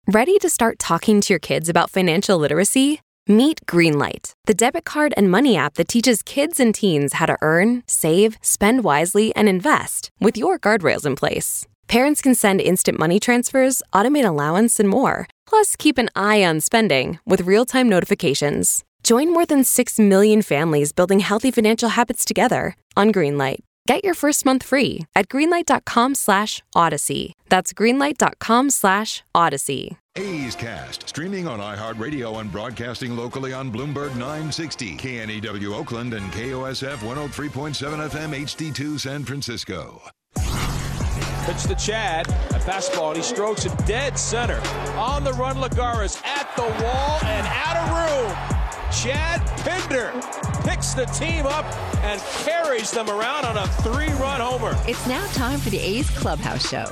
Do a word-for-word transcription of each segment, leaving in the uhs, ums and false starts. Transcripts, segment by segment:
Ready to start talking to your kids about financial literacy? Meet Greenlight, the debit card and money app that teaches kids and teens how to earn, save, spend wisely, and invest with your guardrails in place. Parents can send instant money transfers, automate allowance, and more. Plus, keep an eye on spending with real-time notifications. Join more than six million families building healthy financial habits together on Greenlight. Get your first month free at greenlight.com slash odyssey. That's greenlight.com slash odyssey. A's Cast, streaming on iHeartRadio and broadcasting locally on Bloomberg nine sixty, K N E W Oakland, and K O S F one oh three point seven F M H D two San Francisco. Pitch to Chad, a fastball, and he strokes it dead center. On the run, Lagares at the wall and out of room. Chad Pinder picks the team up and carries them around on a three-run homer. It's now time for the A's Clubhouse Show.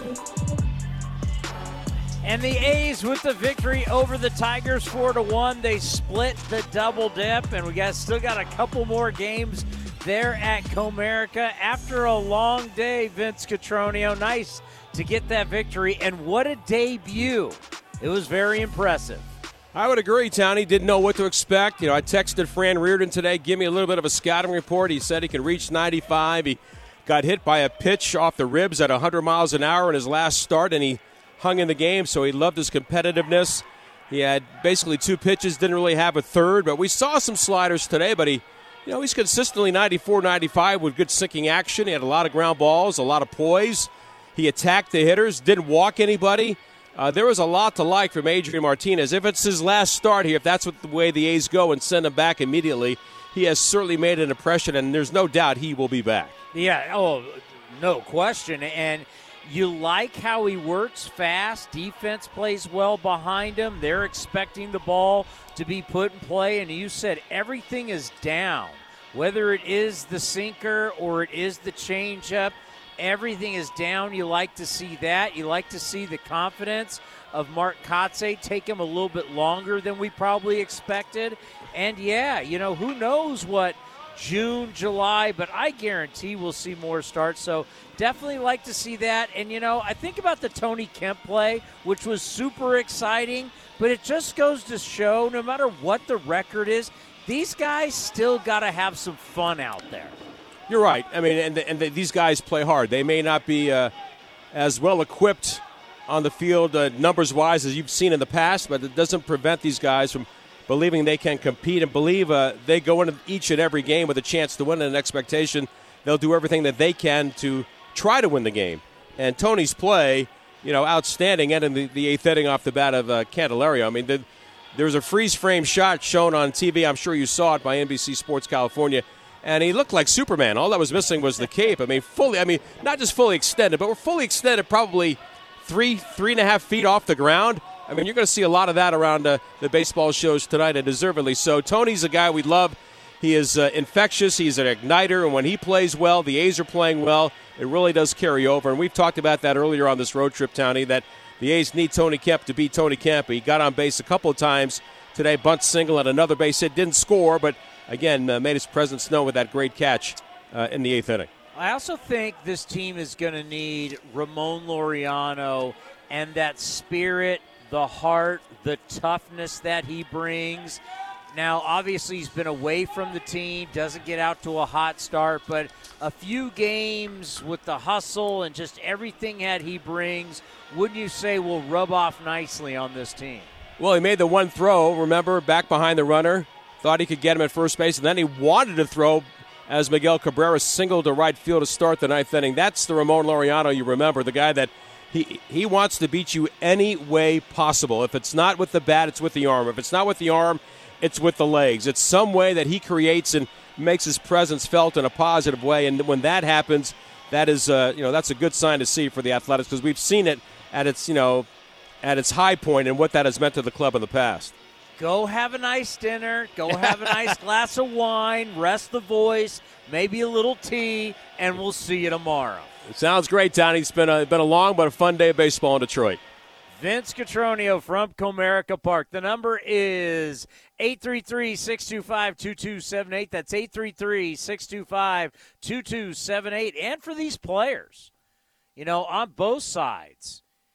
And the A's with the victory over the Tigers four to one. They split the double dip, and we got still got a couple more games there at Comerica. After a long day, Vince Cotroneo, nice to get that victory, and what a debut. It was very impressive. I would agree, Townie. Didn't know what to expect. You know, I texted Fran Reardon today, give me a little bit of a scouting report. He said he can reach ninety-five. He got hit by a pitch off the ribs at one hundred miles an hour in his last start, and he hung in the game, so he loved his competitiveness. He had basically two pitches, didn't really have a third, but we saw some sliders today, but he, you know, he's consistently ninety-four, ninety-five with good sinking action. He had a lot of ground balls, a lot of poise. He attacked the hitters, didn't walk anybody. Uh, there was a lot to like from Adrian Martinez. If it's his last start here, if that's what the way the A's go and send him back immediately, he has certainly made an impression, and there's no doubt he will be back. Yeah, oh, no question. And you like how he works fast. Defense plays well behind him. They're expecting the ball to be put in play, and you said everything is down. Whether it is the sinker or it is the changeup, everything is down. You like to see that. You like to see the confidence of Mark Kotsay take him a little bit longer than we probably expected. And, yeah, you know, who knows what June, July, but I guarantee we'll see more starts. So definitely like to see that. And, you know, I think about the Tony Kemp play, which was super exciting, but it just goes to show no matter what the record is, these guys still got to have some fun out there. You're right. I mean, and, the, and the, these guys play hard. They may not be uh, as well equipped on the field uh, numbers-wise as you've seen in the past, but it doesn't prevent these guys from believing they can compete and believe uh, they go into each and every game with a chance to win and an expectation they'll do everything that they can to try to win the game. And Tony's play, you know, outstanding, and in the, the eighth inning off the bat of uh, Candelario. I mean, the, there was a freeze-frame shot shown on T V. I'm sure you saw it by N B C Sports California. And he looked like Superman. All that was missing was the cape. I mean, fully, I mean, not just fully extended, but we're fully extended probably three, three and a half feet off the ground. I mean, you're going to see a lot of that around uh, the baseball shows tonight, and deservedly so. Tony's a guy we love. He is uh, infectious. He's an igniter, and when he plays well, the A's are playing well. It really does carry over, and we've talked about that earlier on this road trip, Townie, that the A's need Tony Kemp to beat Tony Kemp. He got on base a couple of times today, bunt single and another base hit. Didn't score, but again, uh, made his presence known with that great catch uh, in the eighth inning. I also think this team is going to need Ramon Laureano and that spirit, the heart, the toughness that he brings. Now, obviously, he's been away from the team, doesn't get out to a hot start, but a few games with the hustle and just everything that he brings, wouldn't you say will rub off nicely on this team? Well, he made the one throw, remember, back behind the runner. Thought he could get him at first base, and then he wanted to throw as Miguel Cabrera singled to right field to start the ninth inning. That's the Ramon Laureano you remember, the guy that he he wants to beat you any way possible. If it's not with the bat, it's with the arm. If it's not with the arm, it's with the legs. It's some way that he creates and makes his presence felt in a positive way, and when that happens, that is uh, you know that's a good sign to see for the Athletics, because we've seen it at its you know at its high point and what that has meant to the club in the past. Go have a nice dinner. Go have a nice glass of wine. Rest the voice. Maybe a little tea, and we'll see you tomorrow. It sounds great, Tony. It's been a, been a long but a fun day of baseball in Detroit. Vince Cotroneo from Comerica Park. The number is eight three three, six two five, two two seven eight. That's eight three three, six two five, two two seven eight. And for these players, you know, on both sides,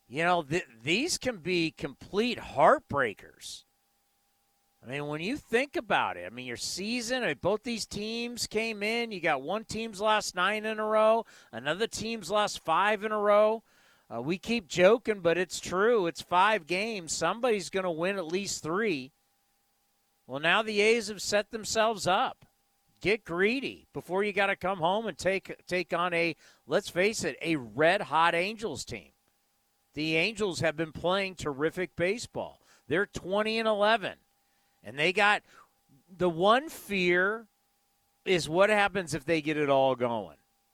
you know, th- these can be complete heartbreakers. I mean, when you think about it, I mean, your season, I mean, both these teams came in. You got one team's lost nine in a row, another team's lost five in a row. Uh, we keep joking, but it's true. It's five games. Somebody's going to win at least three. Well, now the A's have set themselves up. Get greedy before you got to come home and take take on a, let's face it, a red-hot Angels team. The Angels have been playing terrific baseball. They're twenty and eleven. And they got, the one fear is what happens if they get it all going.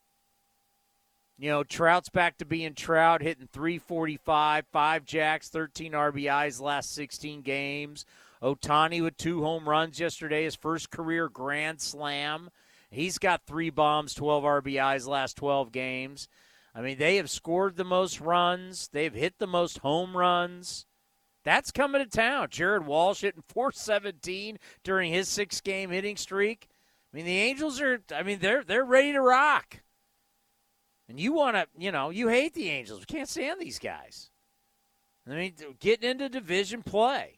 You know, Trout's back to being Trout, hitting three forty-five, five jacks, thirteen R B Is last sixteen games. Ohtani with two home runs yesterday, his first career grand slam. He's got three bombs, twelve R B Is last twelve games. I mean, they have scored the most runs. They've hit the most home runs. That's coming to town. Jared Walsh hitting four seventeen during his six-game hitting streak. I mean, the Angels are, I mean, they're they're ready to rock. And you want to, you know, you hate the Angels. We can't stand these guys. I mean, getting into division play.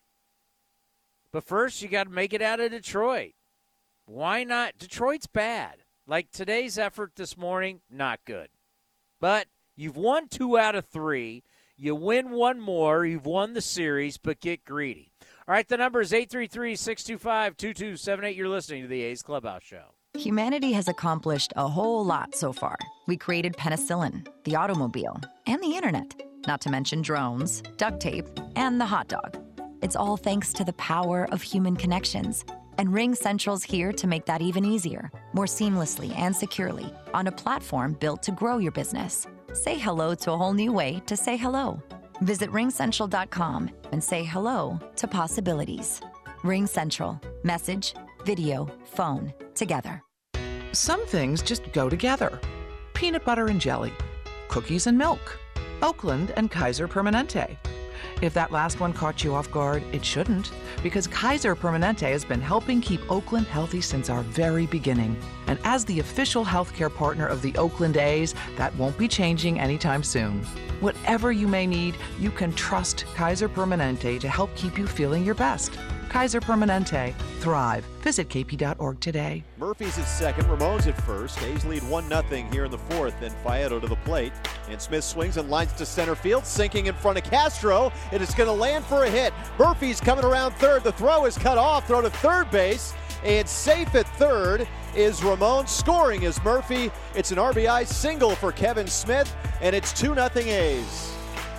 But first, you got to make it out of Detroit. Why not? Detroit's bad. Like today's effort this morning, not good. But you've won two out of three. You win one more. You've won the series, but get greedy. All right, the number is eight three three, six two five, two two seven eight. You're listening to the A's Clubhouse Show. Humanity has accomplished a whole lot so far. We created penicillin, the automobile, and the internet, not to mention drones, duct tape, and the hot dog. It's all thanks to the power of human connections. And RingCentral's here to make that even easier, more seamlessly and securely, on a platform built to grow your business. Say hello to a whole new way to say hello. Visit ring central dot com and say hello to possibilities. RingCentral. Message, video, phone, together. Some things just go together. Peanut butter and jelly, cookies and milk, Oakland and Kaiser Permanente. If that last one caught you off guard, it shouldn't, because Kaiser Permanente has been helping keep Oakland healthy since our very beginning. And as the official healthcare partner of the Oakland A's, that won't be changing anytime soon. Whatever you may need, you can trust Kaiser Permanente to help keep you feeling your best. Kaiser Permanente. Thrive. Visit k p dot org today. Murphy's at second. Ramon's at first. A's lead one nothing here in the fourth. Then Faedo to the plate. And Smith swings and lines to center field, sinking in front of Castro. It is going to land for a hit. Murphy's coming around third. The throw is cut off. Throw to third base. And safe at third is Ramon. Scoring is Murphy. It's an R B I single for Kevin Smith. And it's two nothing A's.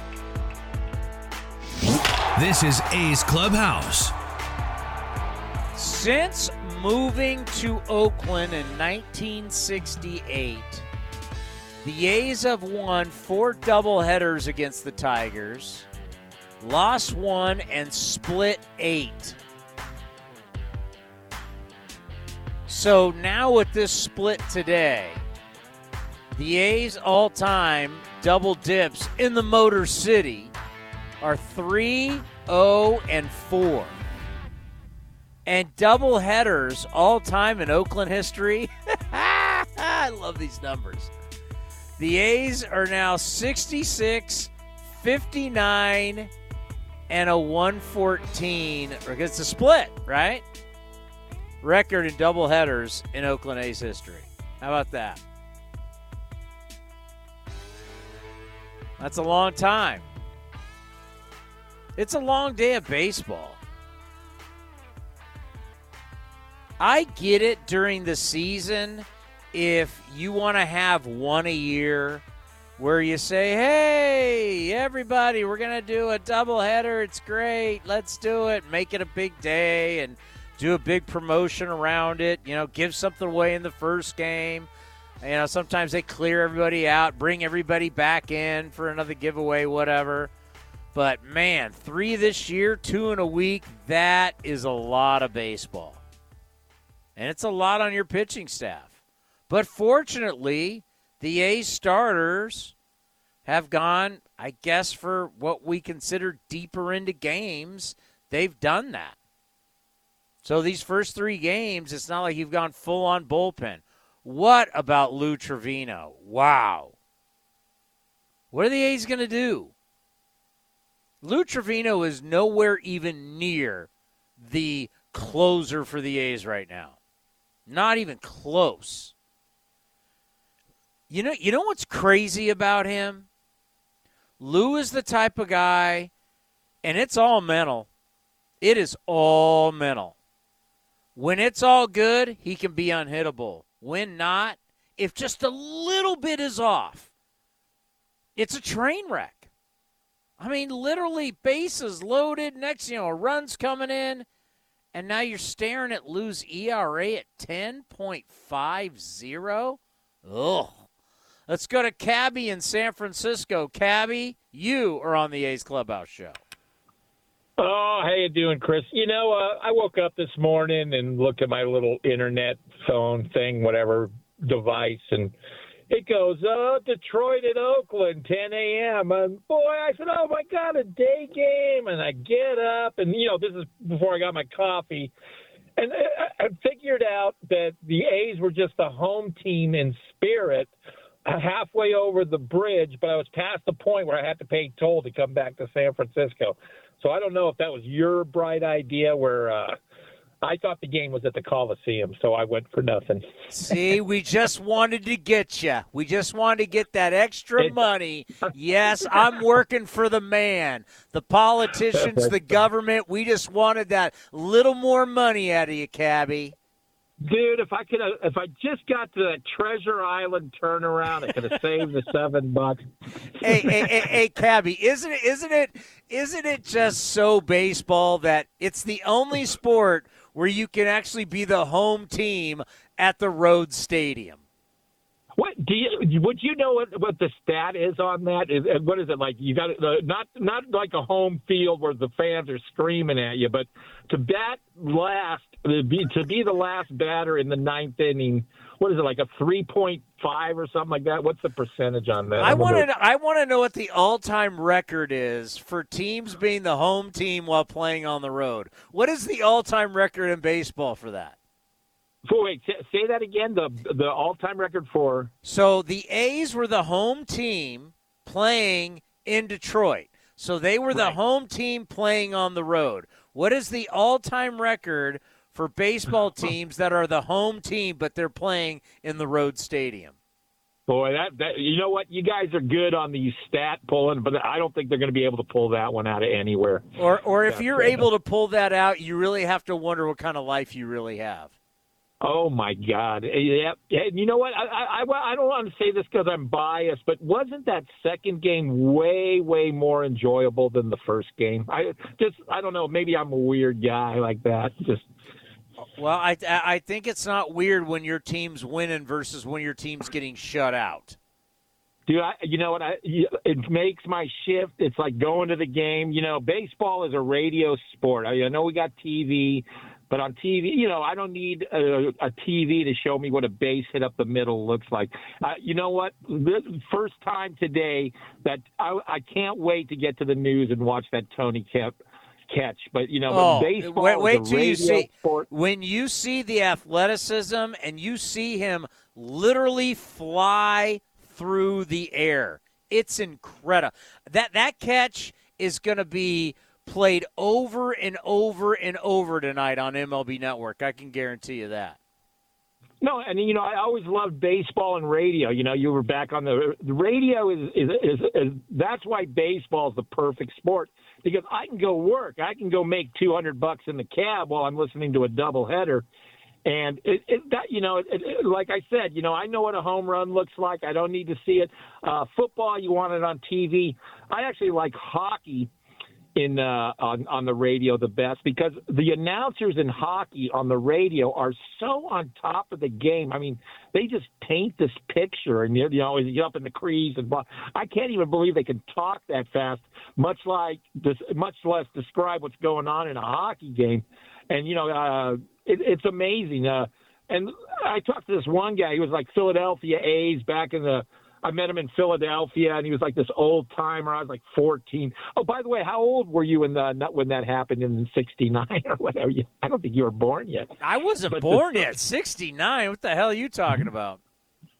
This is A's Clubhouse. Since moving to Oakland in nineteen sixty-eight, the A's have won four doubleheaders against the Tigers, lost one, and split eight. So now with this split today, the A's all-time double dips in the Motor City are three, oh, and four. And double headers all time in Oakland history. I love these numbers. The A's are now sixty-six, fifty-nine, and a one fourteen. It's a split, right? Record in double headers in Oakland A's history. How about that? That's a long time. It's a long day of baseball. I get it during the season if you want to have one a year where you say, hey, everybody, we're going to do a doubleheader. It's great. Let's do it. Make it a big day and do a big promotion around it. You know, give something away in the first game. You know, sometimes they clear everybody out, bring everybody back in for another giveaway, whatever. But, man, three this year, two in a week, that is a lot of baseball. And it's a lot on your pitching staff. But fortunately, the A's starters have gone, I guess, for what we consider deeper into games. They've done that. So these first three games, it's not like you've gone full-on bullpen. What about Lou Trevino? Wow. What are the A's going to do? Lou Trevino is nowhere even near the closer for the A's right now. Not even close. You know, you know what's crazy about him? Lou is the type of guy, and it's all mental. It is all mental. When it's all good, he can be unhittable. When not, if just a little bit is off, it's a train wreck. I mean, literally, bases loaded, next, you know, runs coming in, and now you're staring at Lou's E R A at ten point five oh. Ugh. Let's go to Cabby in San Francisco. Cabby, you are on the A's Clubhouse Show. Oh, how you doing, Chris? You know, uh, I woke up this morning and looked at my little internet phone thing, whatever device, and it goes, oh, Detroit and Oakland, ten a.m. And, boy, I said, oh, my God, a day game. And I get up, and, you know, this is before I got my coffee. And I, I figured out that the A's were just a home team in spirit halfway over the bridge, but I was past the point where I had to pay toll to come back to San Francisco. So I don't know if that was your bright idea where uh, I thought the game was at the Coliseum, so I went for nothing. See, we just wanted to get you. We just wanted to get that extra money. Yes, I'm working for the man. The politicians, the government, we just wanted that little more money out of you, Cabby. Dude, if I could, if I just got to that Treasure Island turnaround, I could have saved the seven bucks. Hey, hey, hey, hey, Cabby, isn't it, isn't it, isn't it just so baseball that it's the only sport where you can actually be the home team at the road stadium? What do you? Would you know what, what the stat is on that? Is, what is it like? You got uh, not not like a home field where the fans are screaming at you, but to bat last, to be, to be the last batter in the ninth inning. What is it, like a three point five or something like that? What's the percentage on that? I want to. I want to know what the all-time record is for teams being the home team while playing on the road. What is the all-time record in baseball for that? So wait, say that again. The the all-time record for. So the A's were the home team playing in Detroit. So they were the right. home team playing on the road. What is the all-time record for baseball teams that are the home team but they're playing in the road stadium? Boy, that, that you know what? You guys are good on the stat pulling, but I don't think they're going to be able to pull that one out of anywhere. Or or if you're able to pull that out, you really have to wonder what kind of life you really have. Oh, my God. Yeah. You know what? I, I, I don't want to say this because I'm biased, but wasn't that second game way, way more enjoyable than the first game? I just, I don't know. Maybe I'm a weird guy like that. Just. Well, I, I think it's not weird when your team's winning versus when your team's getting shut out. Dude, I, you know what? I, it makes my shift. It's like going to the game. You know, baseball is a radio sport. I, I know we got T V. But on T V, you know, I don't need a, a T V to show me what a base hit up the middle looks like. Uh, you know what? This first time today that I, I can't wait to get to the news and watch that Tony Kemp catch. But, you know, oh, baseball wait, wait is a till radio you see, sport. When you see the athleticism and you see him literally fly through the air, it's incredible. That, that catch is going to be – played over and over and over tonight on M L B Network. I can guarantee you that. No, and, you know, I always loved baseball and radio. You know, you were back on the, the radio is, is, is, is that's why baseball is the perfect sport, because I can go work. I can go make two hundred bucks in the cab while I'm listening to a doubleheader. And it, it, that, you know, it, it, like I said, you know, I know what a home run looks like. I don't need to see it. Uh, football, you want it on T V. I actually like hockey in uh, on, on the radio the best, because the announcers in hockey on the radio are so on top of the game. I mean, they just paint this picture, and you know, you get up in the crease, and I can't even believe they can talk that fast, much like this, much less describe what's going on in a hockey game. And you know, uh, it, it's amazing. Uh, and I talked to this one guy. He was like Philadelphia A's back in the. I met him in Philadelphia, and he was like this old timer. I was like fourteen. Oh, by the way, how old were you when the when that happened in sixty-nine or whatever? I don't think you were born yet. I wasn't but born the, yet. sixty-nine? What the hell are you talking about?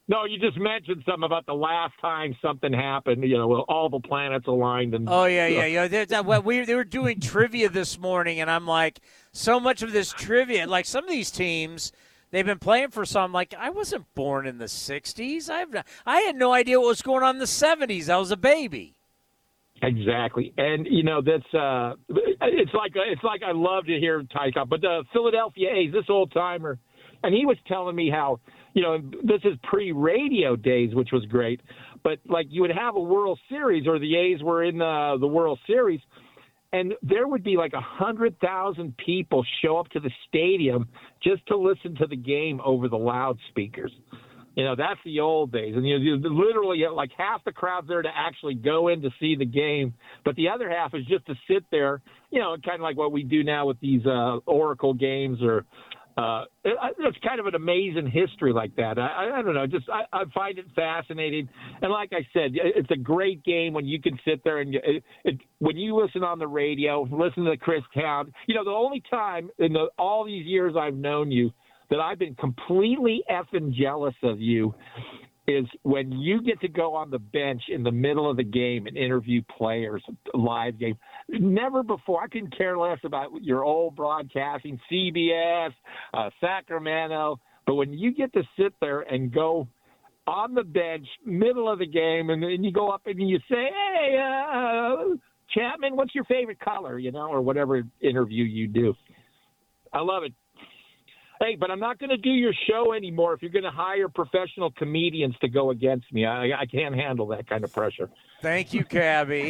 No, you just mentioned something about the last time something happened. You know, all the planets aligned. And oh yeah, yeah, yeah. There's that, well, we they were doing trivia this morning, and I'm like, so much of this trivia, like some of these teams, they've been playing for some. Like I wasn't born in the sixties. I've I had no idea what was going on in the seventies. I was a baby. Exactly, and you know that's uh, it's like it's like I love to hear Ty talk, but the Philadelphia A's, this old timer, and he was telling me how. You know, this is pre-radio days, which was great. But, like, you would have a World Series or the A's were in the, the World Series, and there would be like one hundred thousand people show up to the stadium just to listen to the game over the loudspeakers. You know, that's the old days. And you, you literally, like, half the crowd's there to actually go in to see the game, but the other half is just to sit there, you know, kind of like what we do now with these uh, Oracle games or – Uh, it, it's kind of an amazing history like that. I, I don't know. Just I, I find it fascinating. And like I said, it's a great game when you can sit there and it, it, when you listen on the radio, listen to Chris Town. You know, the only time in the, all these years I've known you that I've been completely effing jealous of you is when you get to go on the bench in the middle of the game and interview players, live game. Never before. I couldn't care less about your old broadcasting, C B S, uh, Sacramento. But when you get to sit there and go on the bench, middle of the game, and then you go up and you say, hey, uh, Chapman, what's your favorite color, you know, or whatever interview you do. I love it. Hey, but I'm not going to do your show anymore if you're going to hire professional comedians to go against me. I, I can't handle that kind of pressure. Thank you, Cabby.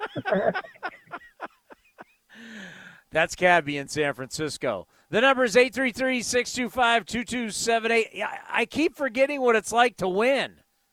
That's Cabby in San Francisco. The number is eight three three, six two five, two two seven eight. I keep forgetting what it's like to win.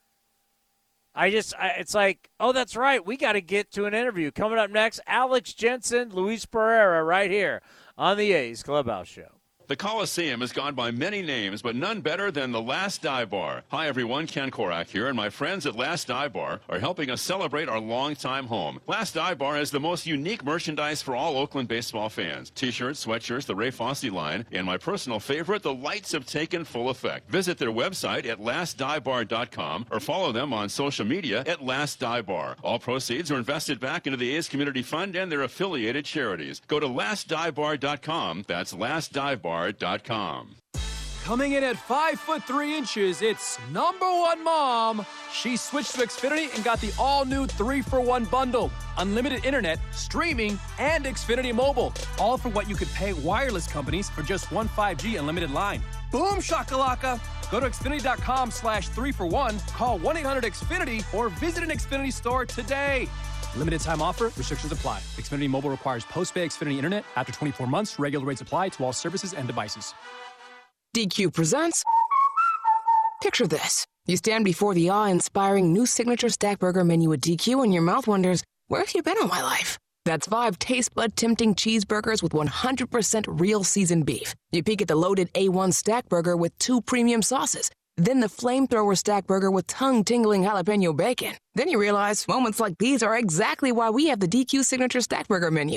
I just, I, it's like, oh, that's right. We got to get to an interview. Coming up next, Alex Jensen, Luis Pereira right here on the A's Clubhouse Show. The Coliseum has gone by many names, but none better than the Last Dive Bar. Hi, everyone. Ken Korak here, and my friends at Last Dive Bar are helping us celebrate our longtime home. Last Dive Bar has the most unique merchandise for all Oakland baseball fans. T-shirts, sweatshirts, the Ray Fosse line, and my personal favorite, the lights have taken full effect. Visit their website at last dive bar dot com or follow them on social media at Last Dive Bar. All proceeds are invested back into the A's Community Fund and their affiliated charities. Go to last dive bar dot com. That's last dive bar dot com. Coming in at five foot three inches, it's number one mom. She switched to Xfinity and got the all-new three for one bundle. Unlimited internet, streaming, and Xfinity Mobile. All for what you could pay wireless companies for just one five G unlimited line. Boom shakalaka! Go to Xfinity.com slash three for one, call one eight hundred X Finity, or visit an Xfinity store today. Limited time offer. Restrictions apply. Xfinity Mobile requires post-pay Xfinity Internet. After twenty-four months, regular rates apply to all services and devices. D Q presents... Picture this. You stand before the awe-inspiring new signature stack burger menu at D Q and your mouth wonders, where have you been all my life? That's five taste bud-tempting cheeseburgers with one hundred percent real seasoned beef. You peek at the loaded A one stack burger with two premium sauces. Then the flamethrower stack burger with tongue-tingling jalapeno bacon. Then you realize moments like these are exactly why we have the D Q signature stack burger menu.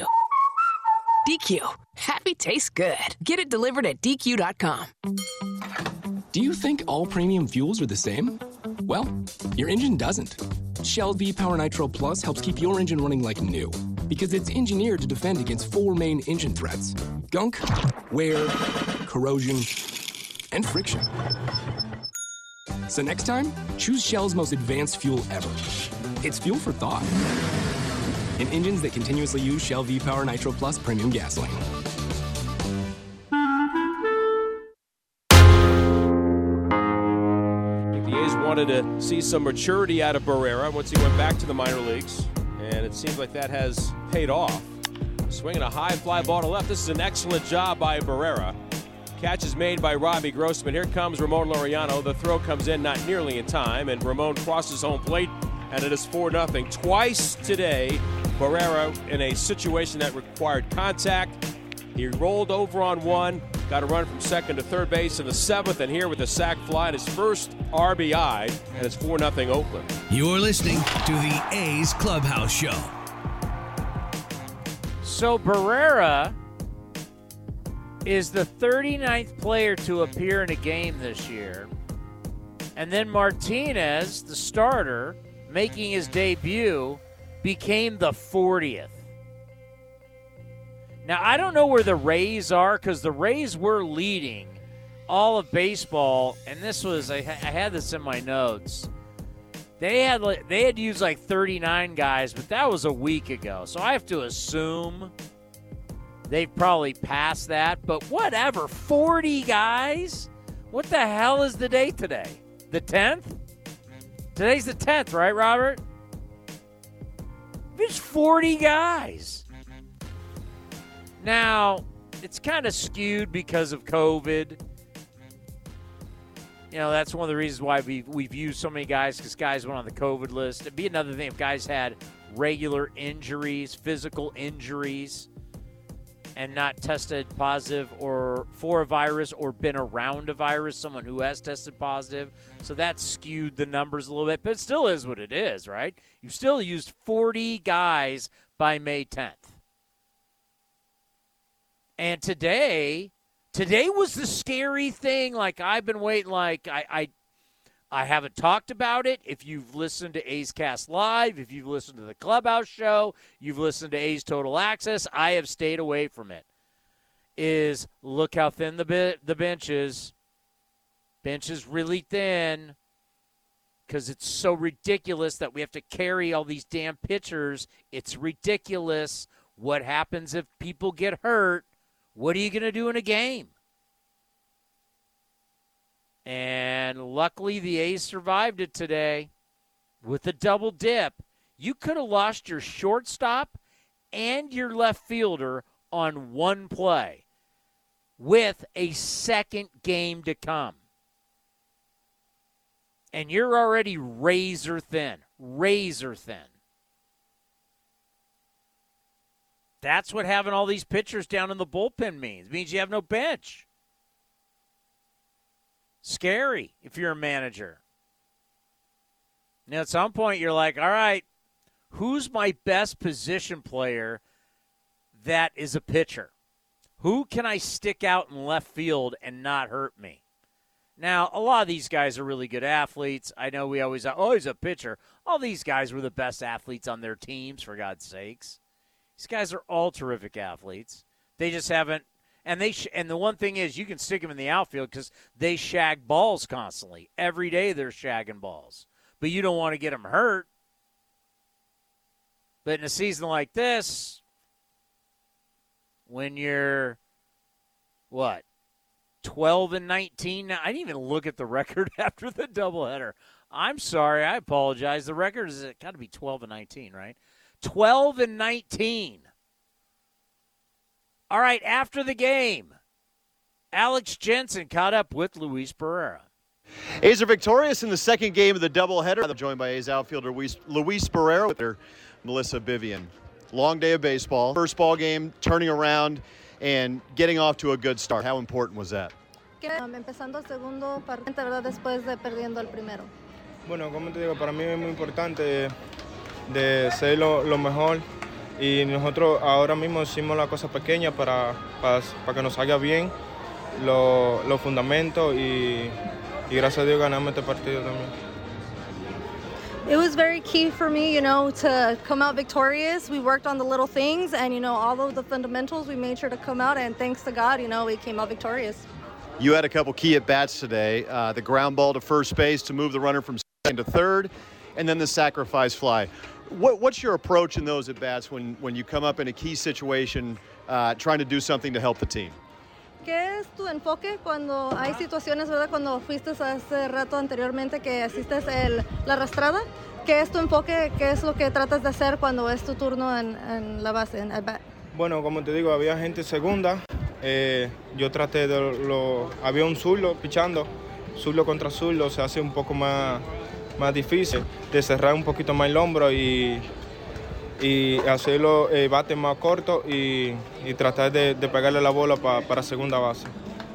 D Q. Happy tastes good. Get it delivered at D Q dot com. Do you think all premium fuels are the same? Well, your engine doesn't. Shell V-Power Nitro Plus helps keep your engine running like new because it's engineered to defend against four main engine threats: gunk, wear, corrosion, and friction. So next time, choose Shell's most advanced fuel ever. It's fuel for thought. In engines that continuously use Shell V-Power Nitro Plus premium gasoline. The A's wanted to see some maturity out of Barrera once he went back to the minor leagues, and it seems like that has paid off. Swinging a high fly ball to left. This is an excellent job by Barrera. Catch is made by Robbie Grossman. Here comes Ramon Laureano. The throw comes in not nearly in time, and Ramon crosses home plate, and it is four nothing. Twice today, Barrera in a situation that required contact. He rolled over on one, got a run from second to third base in the seventh, and here with the sac fly, his first R B I, and it's four nothing Oakland. You're listening to the A's Clubhouse Show. So Barrera is the thirty-ninth player to appear in a game this year. And then Martinez, the starter, making his debut, became the fortieth. Now, I don't know where the Rays are because the Rays were leading all of baseball, and this was, I, I had this in my notes. They had they had used like thirty-nine guys, but that was a week ago. So I have to assume they've probably passed that. But whatever, forty guys? What the hell is the date today? The tenth? Today's the tenth, right, Robert? There's forty guys. Now, it's kind of skewed because of COVID. You know, that's one of the reasons why we've, we've used so many guys, because guys went on the COVID list. It'd be another thing if guys had regular injuries, physical injuries, and not tested positive or for a virus or been around a virus, someone who has tested positive. So that skewed the numbers a little bit, but it still is what it is, right? You still used forty guys by May tenth. And today, today was the scary thing. Like, I've been waiting, like, I, I I haven't talked about it. If you've listened to A's Cast Live, if you've listened to the Clubhouse Show, you've listened to A's Total Access, I have stayed away from it. Is look how thin the be- the bench is. Bench is really thin because it's so ridiculous that we have to carry all these damn pitchers. It's ridiculous. What happens if people get hurt? What are you going to do in a game? And luckily the A's survived it today with a double dip. You could have lost your shortstop and your left fielder on one play with a second game to come. And you're already razor thin, razor thin. That's what having all these pitchers down in the bullpen means. It means you have no bench. Scary if you're a manager. Now, at some point, you're like, all right, who's my best position player that is a pitcher? Who can I stick out in left field and not hurt me? Now, a lot of these guys are really good athletes. I know we always, oh, he's a pitcher. All these guys were the best athletes on their teams, for God's sakes. These guys are all terrific athletes. They just haven't, and they sh- and the one thing is you can stick them in the outfield because they shag balls constantly. Every day they're shagging balls. But you don't want to get them hurt. But in a season like this, when you're, what, twelve and nineteen? Now, I didn't even look at the record after the doubleheader. I'm sorry. I apologize. The record is got to be twelve and nineteen, right? twelve and nineteen. All right, after the game, Alex Jensen caught up with Luis Pereira. A's are victorious in the second game of the doubleheader. Joined by A's outfielder Luis, Luis Pereira with their Melissa Vivian. Long day of baseball. First ball game, turning around and getting off to a good start. How important was that? Um, empezando el segundo partido, ¿verdad? Después de perdiendo el primero. Bueno, como te digo, para mí es muy importante de ser lo, lo mejor y nosotros ahora mismo hicimos la cosa pequeña para, para, para que nos salga bien los lo fundamentos y, y gracias a Dios ganamos este partido también. It was very key for me, you know, to come out victorious. We worked on the little things and, you know, all of the fundamentals, we made sure to come out, and thanks to God, you know, we came out victorious. You had a couple key at-bats today, uh, the ground ball to first base to move the runner from second to third, and then the sacrifice fly. What, what's your approach in those at-bats when, when you come up in a key situation uh, trying to do something to help the team? ¿Qué es tu enfoque cuando hay situaciones, verdad, cuando fuiste hace rato anteriormente que hiciste el, la arrastrada? ¿Qué es tu enfoque? ¿Qué es lo que tratas de hacer cuando es tu turno en, en la base, en el bat? Bueno, como te digo, había gente segunda. Eh, yo traté de lo... Había un zurdo pichando. Zurdo contra zurdo se hace un poco más... más difícil de cerrar un poquito más el hombro y, y hacerlo eh, bate más corto y, y tratar de, de pegarle la bola pa, para segunda base.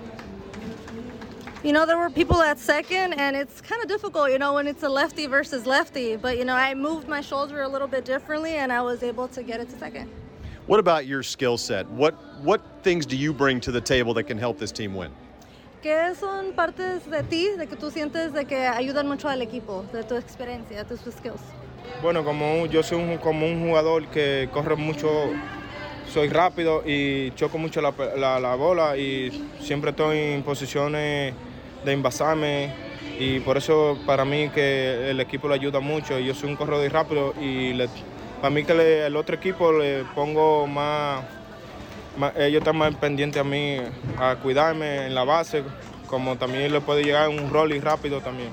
You know, there were people at second, and it's kind of difficult, you know, when it's a lefty versus lefty. But, you know, I moved my shoulder a little bit differently, and I was able to get it to second. What about your skill set? What, what things do you bring to the table that can help this team win? ¿qué son partes de ti, de que tú sientes de que ayudan mucho al equipo, de tu experiencia, de tus skills? Bueno, como un- yo soy un, como un jugador que corre mucho, soy rápido y choco mucho la, la, la bola y siempre estoy en posiciones de envasarme y por eso para mí que el equipo le ayuda mucho. Yo soy un corredor rápido y le, para mí que le, el otro equipo le pongo más, más, ellos están más pendientes a mí, a cuidarme en la base, como también le puede llegar un rol y rápido también.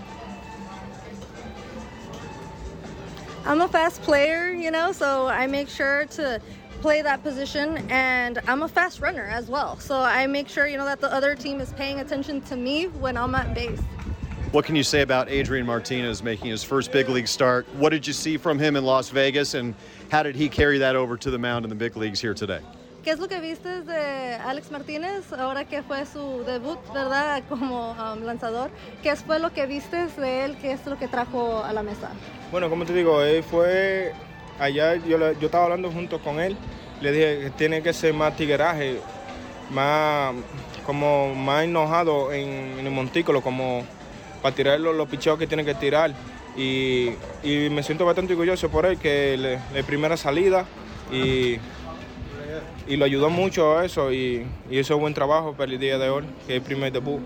I'm a fast player, you know, so I make sure to play that position, and I'm a fast runner as well. So I make sure, you know, that the other team is paying attention to me when I'm at base. What can you say about Adrian Martinez making his first big league start? What did you see from him in Las Vegas, and how did he carry that over to the mound in the big leagues here today? ¿Qué es lo que viste de Alex Martínez ahora que fue su debut, verdad, como um, lanzador? ¿Qué fue lo que viste de él? ¿Qué es lo que trajo a la mesa? Bueno, como te digo, él fue allá, yo, le- yo estaba hablando junto con él, le dije que tiene que ser más tigueraje, más, como más enojado en, en el montículo, como para tirar los, los picheos que tiene que tirar. Y, y me siento bastante orgulloso por él, que le, le primera salida y, y lo ayudó mucho a eso y, y hizo buen trabajo para el día de hoy, que es el primer debut.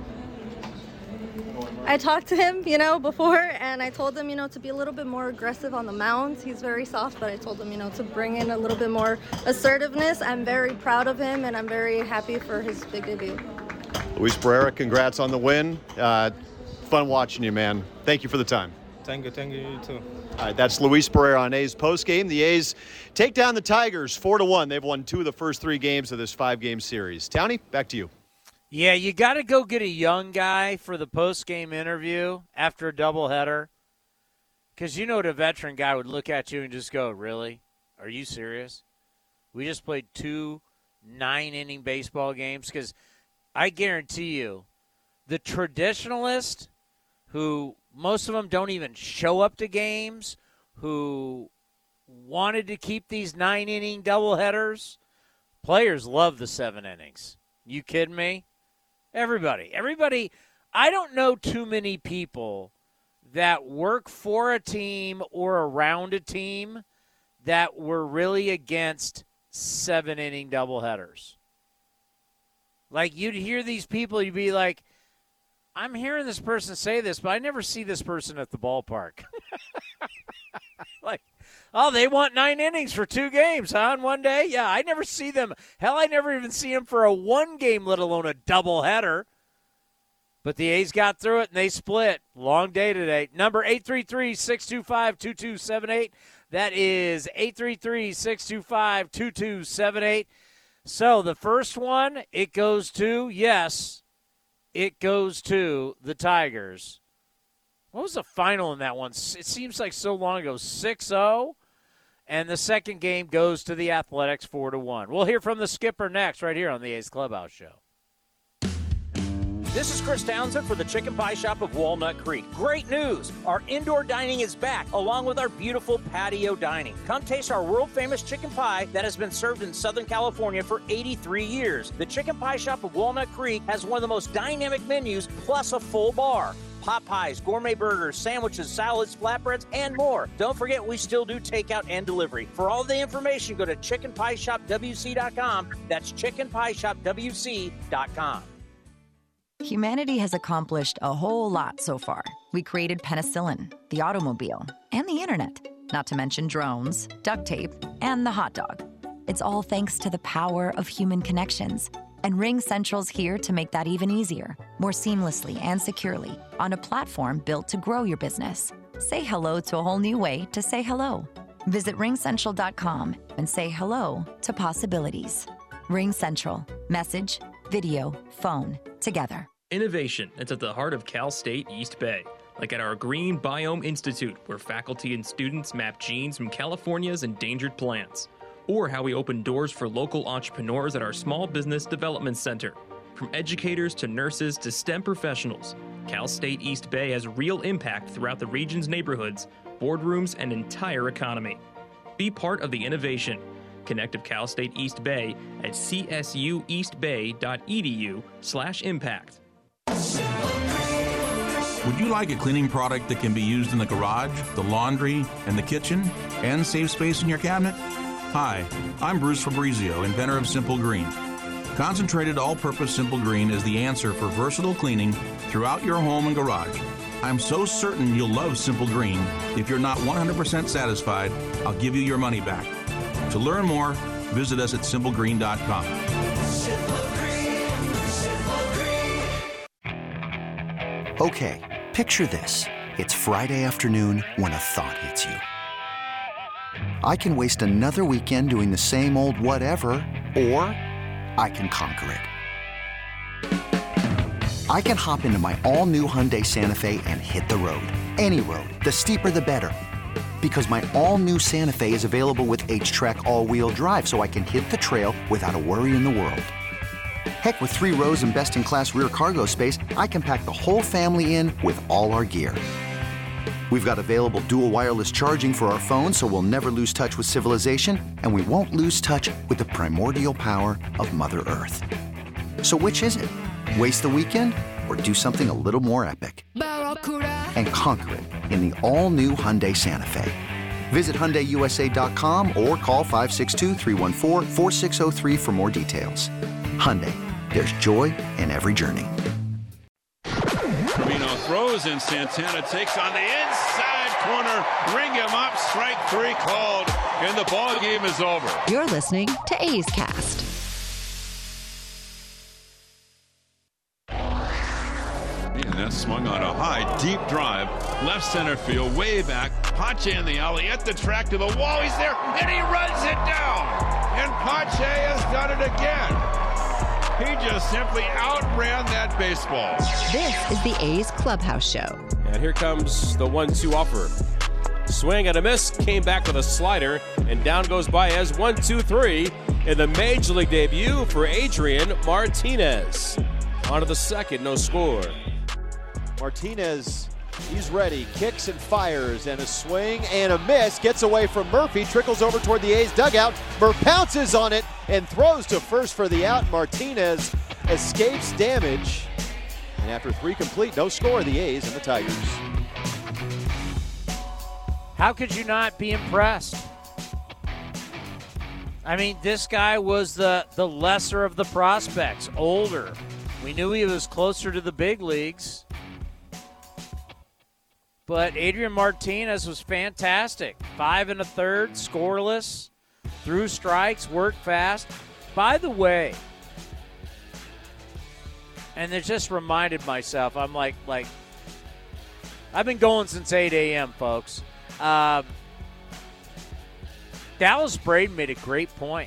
I talked to him, you know, before, and I told him, you know, to be a little bit more aggressive on the mound. He's very soft, but I told him, you know, to bring in a little bit more assertiveness. I'm very proud of him, and I'm very happy for his big debut. Luis Barrera, congrats on the win. Uh, fun watching you, man. Thank you for the time. Thank you, thank you, you too. All right, that's Luis Barrera on A's postgame. The A's take down the Tigers four to one. They've won two of the first three games of this five-game series. Townie, back to you. Yeah, you got to go get a young guy for the post-game interview after a doubleheader. Because you know the veteran guy would look at you and just go, really? Are you serious? We just played two nine-inning baseball games? Because I guarantee you, the traditionalist who most of them don't even show up to games, who wanted to keep these nine-inning doubleheaders, players love the seven innings. You kidding me? Everybody. Everybody. I don't know too many people that work for a team or around a team that were really against seven-inning doubleheaders. Like, you'd hear these people, you'd be like, I'm hearing this person say this, but I never see this person at the ballpark. Like, oh, they want nine innings for two games, huh, in one day? Yeah, I never see them. Hell, I never even see them for a one game, let alone a doubleheader. But the A's got through it, and they split. Long day today. Number eight three three, six two five, two two seven eight. That is eight three three, six two five, two two seven eight. So the first one, it goes to, yes, it goes to the Tigers. What was the final in that one? It seems like so long ago. six oh. And the second game goes to the Athletics four to one. We'll hear from the skipper next right here on the A's Clubhouse Show. This is Chris Townsend for the Chicken Pie Shop of Walnut Creek. Great news! Our indoor dining is back, along with our beautiful patio dining. Come taste our world-famous chicken pie that has been served in Southern California for eighty-three years. The Chicken Pie Shop of Walnut Creek has one of the most dynamic menus, plus a full bar. Pot pies, gourmet burgers, sandwiches, salads, flatbreads, and more. Don't forget, we still do takeout and delivery. For all the information, go to chicken pie shop w c dot com. That's chicken pie shop w c dot com. Humanity has accomplished a whole lot so far. We created penicillin, the automobile, and the internet, not to mention drones, duct tape, and the hot dog. It's all thanks to the power of human connections. And Ring Central's here to make that even easier, more seamlessly and securely, on a platform built to grow your business. Say hello to a whole new way to say hello. Visit ring central dot com and say hello to possibilities. Ring Central. Message, video, phone, together. Innovation that's at the heart of Cal State East Bay, like at our Green Biome Institute, where faculty and students map genes from California's endangered plants. Or how we open doors for local entrepreneurs at our Small Business Development Center. From educators to nurses to STEM professionals, Cal State East Bay has real impact throughout the region's neighborhoods, boardrooms, and entire economy. Be part of the innovation. Connect with Cal State East Bay at c s u east bay dot e d u slash impact. Would you like a cleaning product that can be used in the garage, the laundry, and the kitchen, and save space in your cabinet? Hi, I'm Bruce Fabrizio, inventor of Simple Green. Concentrated all-purpose Simple Green is the answer for versatile cleaning throughout your home and garage. I'm so certain you'll love Simple Green. If you're not one hundred percent satisfied, I'll give you your money back. To learn more, visit us at simple green dot com. Okay, picture this. It's Friday afternoon when a thought hits you. I can waste another weekend doing the same old whatever, or I can conquer it. I can hop into my all-new Hyundai Santa Fe and hit the road. Any road. The steeper, the better. Because my all-new Santa Fe is available with H-Track all-wheel drive, so I can hit the trail without a worry in the world. Heck, with three rows and best-in-class rear cargo space, I can pack the whole family in with all our gear. We've got available dual wireless charging for our phones, so we'll never lose touch with civilization, and we won't lose touch with the primordial power of Mother Earth. So which is it? Waste the weekend or do something a little more epic? And conquer it in the all-new Hyundai Santa Fe. Visit Hyundai U S A dot com or call five six two, three one four, four six zero three for more details. Hyundai, there's joy in every journey. Trevino throws and Santana takes on the inside corner. Ring him up. Strike three called, and the ball game is over. You're listening to A's Cast. And that's swung on a high, deep drive. Left center field, way back. Pache in the alley, at the track to the wall. He's there, and he runs it down. And Pache has done it again. He just simply outran that baseball. This is the A's Clubhouse Show. And here comes the one two offer. Swing and a miss, came back with a slider, and down goes Baez. one two three in the Major League debut for Adrian Martinez. On to the second, no score. Martinez, he's ready, kicks and fires, and a swing and a miss, gets away from Murphy, trickles over toward the A's dugout. Murph pounces on it and throws to first for the out. Martinez escapes damage, and after three complete, no score, the A's and the Tigers. How could you not be impressed? I mean, this guy was the, the lesser of the prospects, older. We knew he was closer to the big leagues. But Adrian Martinez was fantastic. Five and a third, scoreless, threw strikes, worked fast. By the way, and it just reminded myself, I'm like, like, I've been going since eight a.m., folks. Um, Dallas Braden made a great point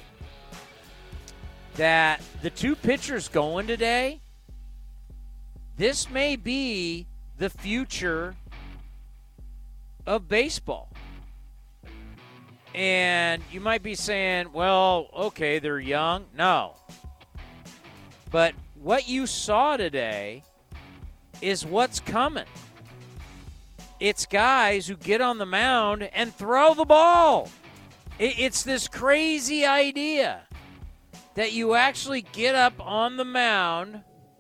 that the two pitchers going today, this may be the future of baseball. And you might be saying, well, okay, they're young. No. But what you saw today is what's coming. It's guys who get on the mound and throw the ball. It's this crazy idea that you actually get up on the mound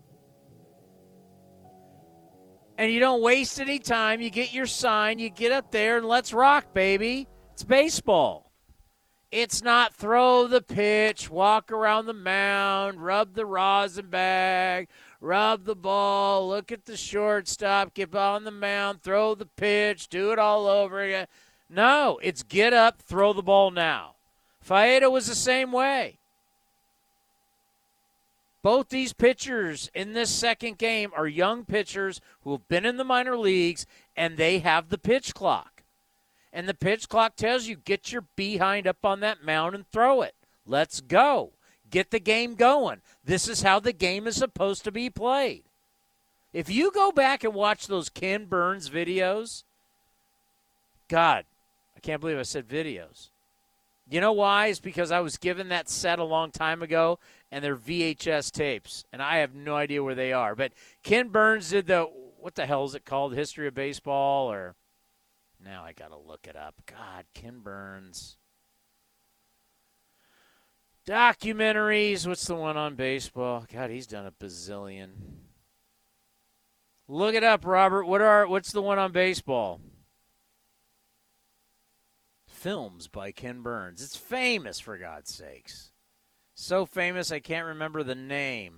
and you don't waste any time. You get your sign, you get up there, and let's rock, baby. It's baseball. It's not throw the pitch, walk around the mound, rub the rosin bag, rub the ball, look at the shortstop, get on the mound, throw the pitch, do it all over again. No, it's get up, throw the ball now. Faedo was the same way. Both these pitchers in this second game are young pitchers who have been in the minor leagues, and they have the pitch clock. And the pitch clock tells you, get your behind up on that mound and throw it. Let's go. Get the game going. This is how the game is supposed to be played. If you go back and watch those Ken Burns videos, God, I can't believe I said videos. You know why? It's because I was given that set a long time ago, and they're V H S tapes, and I have no idea where they are. But Ken Burns did the, what the hell is it called, History of Baseball, or now I got to look it up. God, Ken Burns. Documentaries, what's the one on baseball? God, he's done a bazillion. Look it up, Robert. What are what's the one on baseball? Films by Ken Burns. It's famous, for God's sakes. So famous I can't remember the name.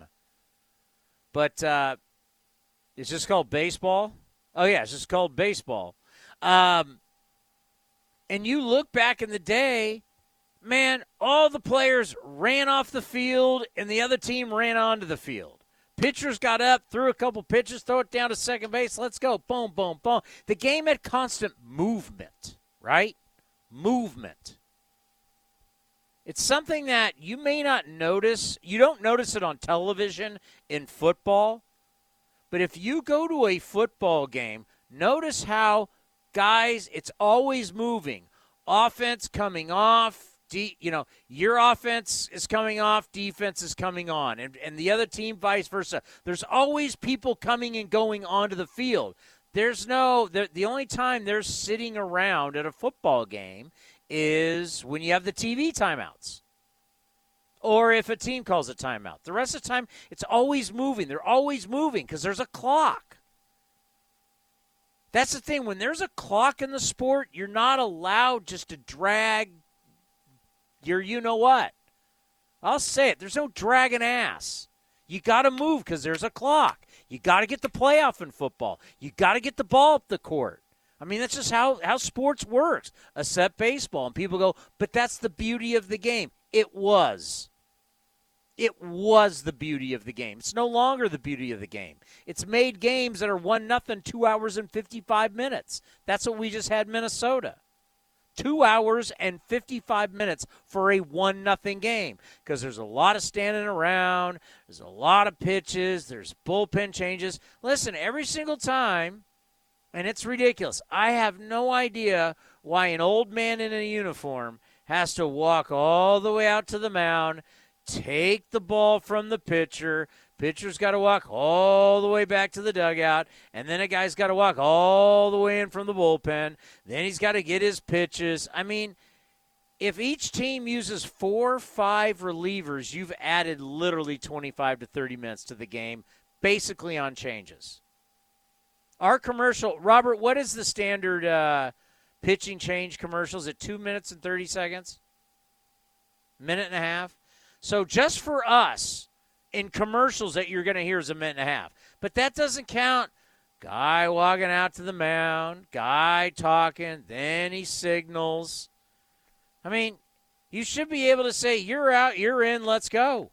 But uh, it's just called Baseball. Oh, yeah, it's just called Baseball. Um, and you look back in the day, man, all the players ran off the field and the other team ran onto the field. Pitchers got up, threw a couple pitches, throw it down to second base, let's go, boom, boom, boom. The game had constant movement, right? Movement. It's something that you may not notice. You don't notice it on television in football. But if you go to a football game, notice how, guys, it's always moving. Offense coming off. De- you know, your offense is coming off, defense is coming on. And, and the other team, vice versa. There's always people coming and going onto the field. There's no, the, the only time they're sitting around at a football game is when you have the T V timeouts or if a team calls a timeout. The rest of the time, it's always moving. They're always moving because there's a clock. That's the thing. When there's a clock in the sport, you're not allowed just to drag your you-know-what. I'll say it. There's no dragging ass. You got to move because there's a clock. You got to get the playoff in football. You got to get the ball up the court. I mean, that's just how, how sports works, except baseball. And people go, but that's the beauty of the game. It was. It was the beauty of the game. It's no longer the beauty of the game. It's made games that are one nothing, two hours and fifty-five minutes. That's what we just had Minnesota. Two hours and fifty-five minutes for a one nothing game because there's a lot of standing around. There's a lot of pitches. There's bullpen changes. Listen, every single time, and it's ridiculous. I have no idea why an old man in a uniform has to walk all the way out to the mound, take the ball from the pitcher. Pitcher's got to walk all the way back to the dugout, and then a guy's got to walk all the way in from the bullpen. Then he's got to get his pitches. I mean, if each team uses four, five relievers, you've added literally twenty-five to thirty minutes to the game, basically on changes. Our commercial, Robert, what is the standard uh, pitching change commercial? Is it two minutes and thirty seconds? Minute and a half? So just for us, in commercials that you're going to hear is a minute and a half. But that doesn't count guy walking out to the mound, guy talking, then he signals. I mean, you should be able to say, you're out, you're in, let's go.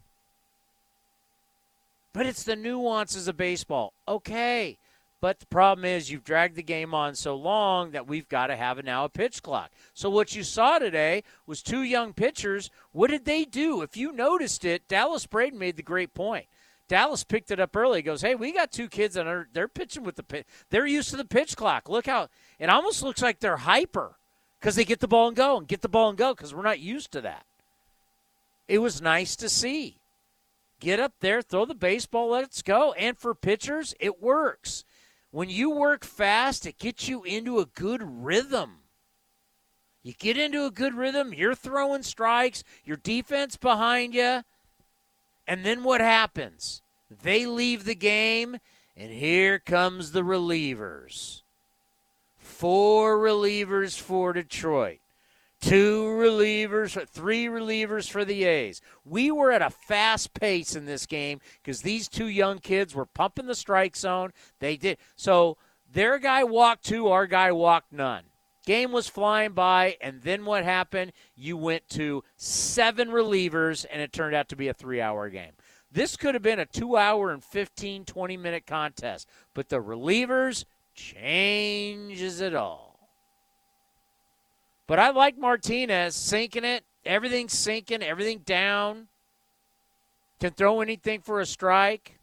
But it's the nuances of baseball. Okay. But the problem is you've dragged the game on so long that we've got to have now a pitch clock. So what you saw today was two young pitchers. What did they do? If you noticed it, Dallas Braden made the great point. Dallas picked it up early. He goes, hey, we got two kids that are they're pitching with the pitch. They're used to the pitch clock. Look how it almost looks like they're hyper because they get the ball and go and get the ball and go because we're not used to that. It was nice to see. Get up there, throw the baseball, let's go. And for pitchers, it works. When you work fast, it gets you into a good rhythm. You get into a good rhythm, you're throwing strikes, your defense behind you, and then what happens? They leave the game, and here comes the relievers. Four relievers for Detroit. Two relievers, three relievers for the A's. We were at a fast pace in this game because these two young kids were pumping the strike zone. They did. So their guy walked two, our guy walked none. Game was flying by, and then what happened? You went to seven relievers, and it turned out to be a three-hour game. This could have been a two-hour and fifteen, twenty-minute contest, but the relievers changes it all. But I like Martinez sinking it. Everything's sinking, everything down. Can throw anything for a strike.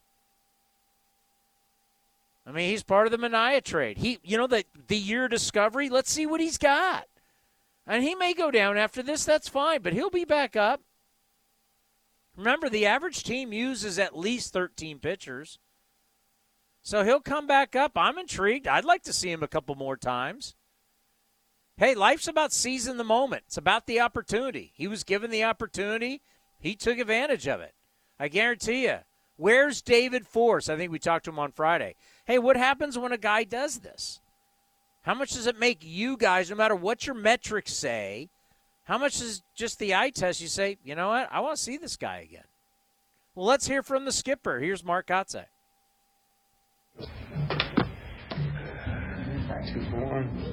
I mean, he's part of the Manaea trade. He, you know, the, the year discovery, let's see what he's got. And he may go down after this, that's fine, but he'll be back up. Remember, the average team uses at least thirteen pitchers. So he'll come back up. I'm intrigued. I'd like to see him a couple more times. Hey, life's about seizing the moment. It's about the opportunity. He was given the opportunity. He took advantage of it. I guarantee you, Where's David Force? I think we talked to him on Friday. Hey, what happens when a guy does this? How much does it make you guys, no matter what your metrics say, how much is just the eye test? You say, you know what, I want to see this guy again. Well, let's hear from the skipper. Here's Mark Kotsay. Two for one.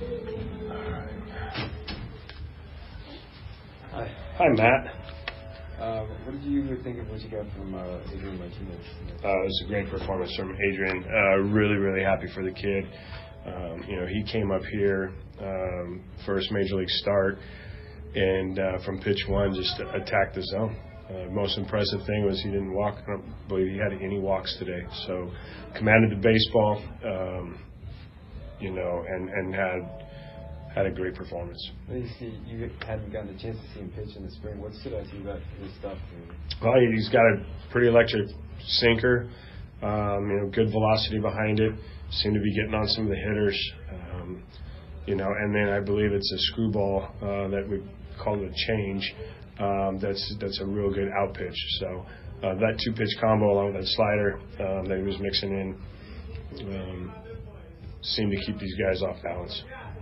Hi. Hi, Matt. Uh, what did you think of what you got from uh, Adrian Martinez? Uh, it was a great performance from Adrian. Uh, really, really happy for the kid. Um, you know, he came up here, um, first major league start, and uh, from pitch one just attacked the zone. Uh, most impressive thing was he didn't walk. I don't believe he had any walks today. So commanded the baseball, um, you know, and, and had had a great performance. You see, you hadn't gotten a chance to see him pitch in the spring. What stood out to you about his stuff? Well, he's got a pretty electric sinker, um, you know, good velocity behind it. Seemed to be getting on some of the hitters, um, you know, and then I believe it's a screwball uh, that we call it a change. Um, that's that's a real good out pitch. So uh, that two pitch combo along with that slider um, that he was mixing in um, seemed to keep these guys off balance.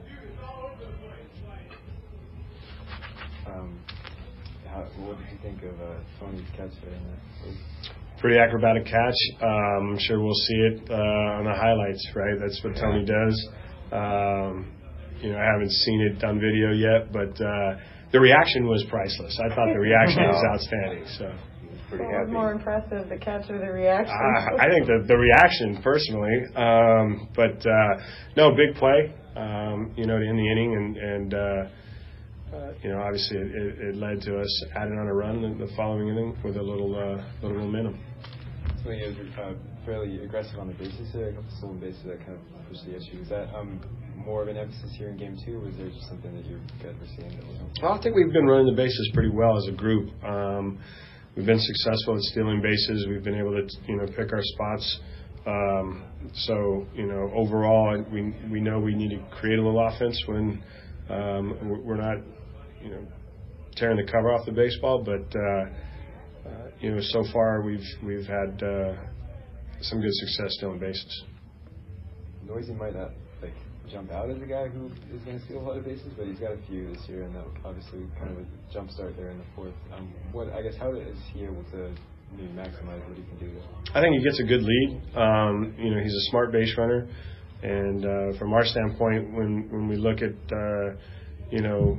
Um, how, what did you think of uh, Tony's catch there in that? Pretty acrobatic catch. Um, I'm sure we'll see it uh, on the highlights, right? That's what Tony does. Um, you know, I haven't seen it on video yet, but uh, the reaction was priceless. I thought the reaction was outstanding. So, pretty what happy. was more impressive, the catch or the reaction? Uh, I think the, the reaction, personally. Um, but, uh, no, big play, um, you know, to end the inning. And, and uh, uh, you know, obviously it, it, it led to us adding on a run in the following inning with a little uh, little momentum. So he was uh, fairly aggressive on the bases there, a couple stolen bases that kind of pushed the issue. Is that um, more of an emphasis here in game two, or was there just something that you guys were seeing that was Well, I think we've been running the bases pretty well as a group. Um, we've been successful at stealing bases. We've been able to, you know, pick our spots. Um, so, you know, overall, we we know we need to create a little offense when um, we're not, you know, tearing the cover off the baseball. But uh, uh, you know, so far we've we've had uh, some good success stealing bases. Noisy might not like jump out as a guy who is going to steal a lot of bases, but he's got a few this year, and that obviously kind of a jump start there in the fourth. Um, what I guess how is he able to maybe maximize what he can do there? I think he gets a good lead. Um, you know, he's a smart base runner, and uh, from our standpoint, when when we look at uh, you know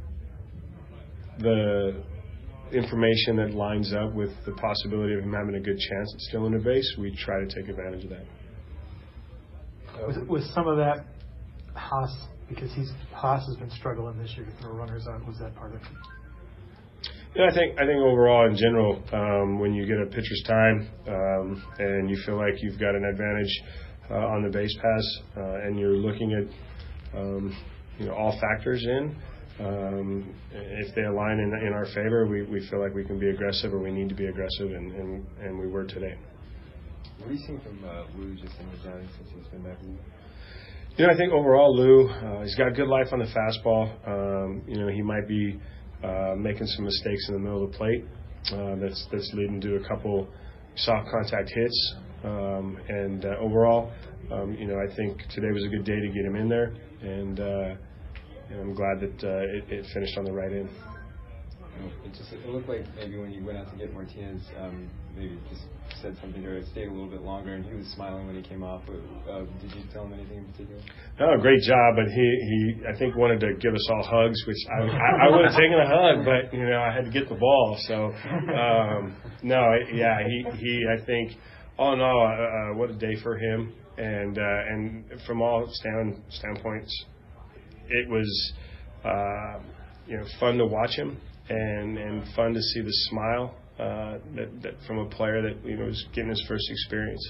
the information that lines up with the possibility of him having a good chance at stealing a base, we try to take advantage of that. Was, was some of that Haas, because he's Haas has been struggling this year to throw runners out, was that part of it? Yeah, I think I think overall in general, um, when you get a pitcher's time um, and you feel like you've got an advantage uh, on the base pass uh, and you're looking at um, you know all factors in, um, if they align in, in our favor, we, we feel like we can be aggressive or we need to be aggressive, and, and, and we were today. What are you seeing from uh, Lou just in his outing since he's been back? You know, I think overall Lou, uh, he's got good life on the fastball. Um, you know, he might be uh, making some mistakes in the middle of the plate. Uh, that's that's leading to a couple soft contact hits. Um, and uh, overall, um, you know, I think today was a good day to get him in there, and, uh, and I'm glad that uh, it, it finished on the right end. It just it looked like maybe when you went out to get Martinez, um, maybe just said something or stayed a little bit longer, and he was smiling when he came off. Uh, did you tell him anything in particular? No, great job, but he, he I think wanted to give us all hugs, which I, I, I would have taken a hug, but you know I had to get the ball. So um, no, yeah, he he I think all in all, uh, what a day for him, and uh, and from all stand standpoints, it was uh, you know fun to watch him. And, and fun to see the smile uh, that, that from a player that you know was getting his first experience.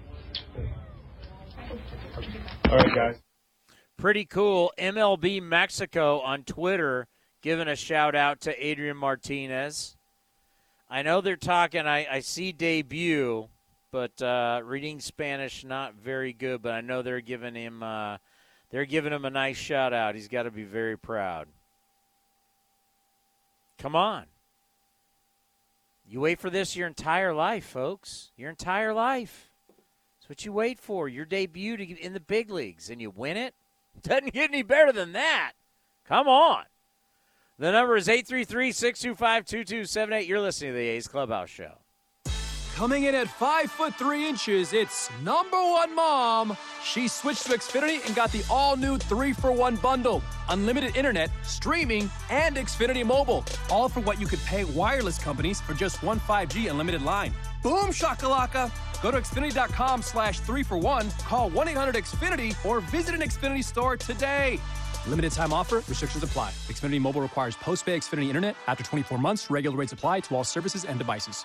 All right, guys. Pretty cool. M L B Mexico on Twitter giving a shout out to Adrian Martinez. I know they're talking. I, I see debut, but uh, reading Spanish not very good. But I know they're giving him uh, they're giving him a nice shout out. He's got to be very proud. Come on. You wait for this your entire life, folks. Your entire life. That's what you wait for, your debut to get in the big leagues, and you win it. Doesn't get any better than that. Come on. The number is eight three three, six two five, two two seven eight. You're listening to the A's Clubhouse Show. Coming in at five foot three inches, it's number one mom. She switched to Xfinity and got the all-new three for one bundle. Unlimited internet, streaming, and Xfinity Mobile. All for what you could pay wireless companies for just one five G unlimited line. Boom shakalaka! Go to Xfinity.com slash three for one, call one eight hundred X Finity, or visit an Xfinity store today. Limited time offer, restrictions apply. Xfinity Mobile requires post-pay Xfinity internet. After twenty-four months, regular rates apply to all services and devices.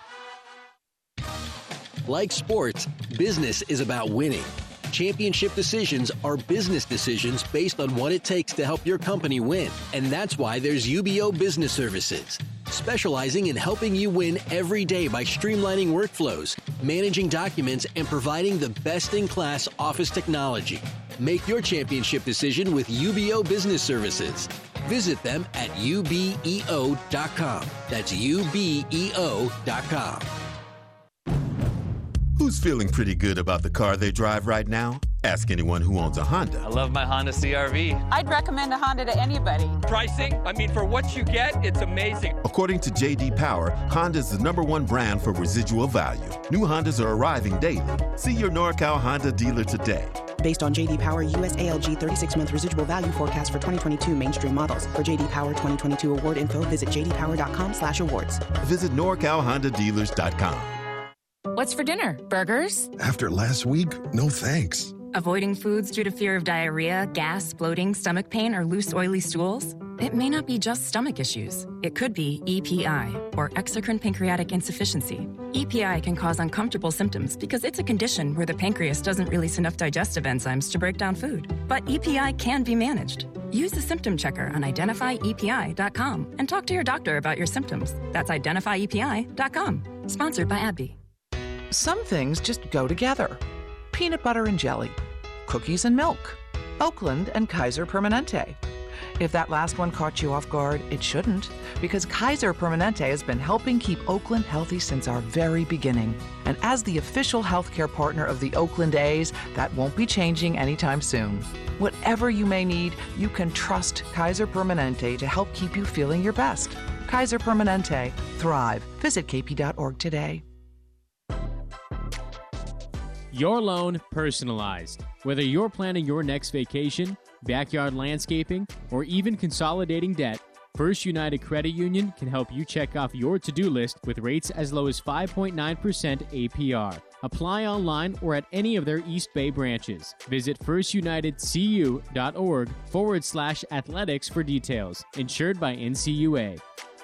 Like sports, business is about winning. Championship decisions are business decisions based on what it takes to help your company win. And that's why there's U B O Business Services, specializing in helping you win every day by streamlining workflows, managing documents, and providing the best-in-class office technology. Make your championship decision with U B O Business Services. Visit them at U B E O dot com. That's U B E O dot com. Who's feeling pretty good about the car they drive right now? Ask anyone who owns a Honda. I love my Honda C R V. I'd recommend a Honda to anybody. Pricing? I mean, for what you get, it's amazing. According to J D Power, Honda is the number one brand for residual value. New Hondas are arriving daily. See your NorCal Honda dealer today. Based on J D Power U S A L G thirty-six month residual value forecast for twenty twenty-two mainstream models. For J D Power twenty twenty-two award info, visit j d power dot com slash awards. Visit nor cal honda dealers dot com. What's for dinner? Burgers? After last week, no thanks. Avoiding foods due to fear of diarrhea, gas, bloating, stomach pain, or loose, oily stools? It may not be just stomach issues. It could be E P I, or exocrine pancreatic insufficiency. E P I can cause uncomfortable symptoms because it's a condition where the pancreas doesn't release enough digestive enzymes to break down food. But E P I can be managed. Use the symptom checker on identify E P I dot com and talk to your doctor about your symptoms. That's identify E P I dot com. Sponsored by AbbVie. Some things just go together. Peanut butter and jelly, cookies and milk, Oakland and Kaiser Permanente. If that last one caught you off guard, it shouldn't, because Kaiser Permanente has been helping keep Oakland healthy since our very beginning. And as the official healthcare partner of the Oakland A's, that won't be changing anytime soon. Whatever you may need, you can trust Kaiser Permanente to help keep you feeling your best. Kaiser Permanente. Thrive. Visit k p dot org today. Your loan personalized. Whether you're planning your next vacation, backyard landscaping, or even consolidating debt, First United Credit Union can help you check off your to-do list with rates as low as five point nine percent A P R. Apply online or at any of their East Bay branches. Visit firstunitedcu.org forward slash athletics for details. Insured by N C U A.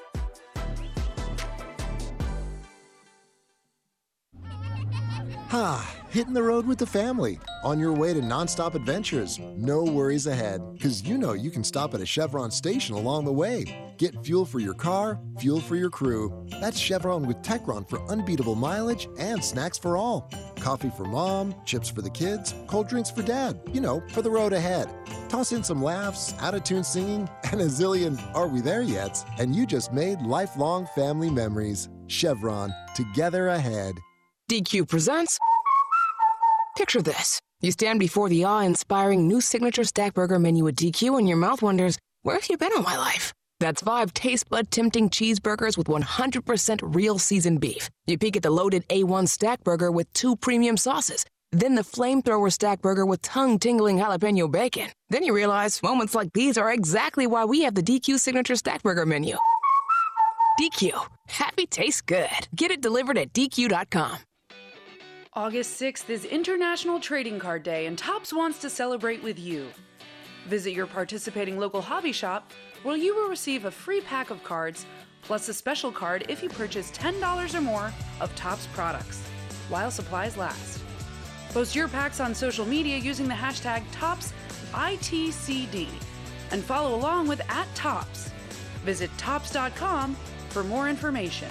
Ha! Hitting the road with the family. On your way to nonstop adventures. No worries ahead, because you know you can stop at a Chevron station along the way. Get fuel for your car, fuel for your crew. That's Chevron with Techron for unbeatable mileage and snacks for all. Coffee for mom, chips for the kids, cold drinks for dad. You know, for the road ahead. Toss in some laughs, out-of-tune singing, and a zillion are we there yet? And you just made lifelong family memories. Chevron, together ahead. D Q presents... Picture this. You stand before the awe-inspiring new signature stack burger menu at D Q and your mouth wonders, where have you been all my life? That's five taste bud tempting cheeseburgers with one hundred percent real seasoned beef. You peek at the loaded A one stack burger with two premium sauces. Then the flamethrower stack burger with tongue-tingling jalapeno bacon. Then you realize moments like these are exactly why we have the D Q signature stack burger menu. D Q. Happy tastes good. Get it delivered at D Q dot com. August sixth is International Trading Card Day, and Topps wants to celebrate with you. Visit your participating local hobby shop, where you will receive a free pack of cards, plus a special card if you purchase ten dollars or more of Topps products, while supplies last. Post your packs on social media using the hashtag Topps I T C D, and follow along with at Topps. Visit Topps dot com for more information.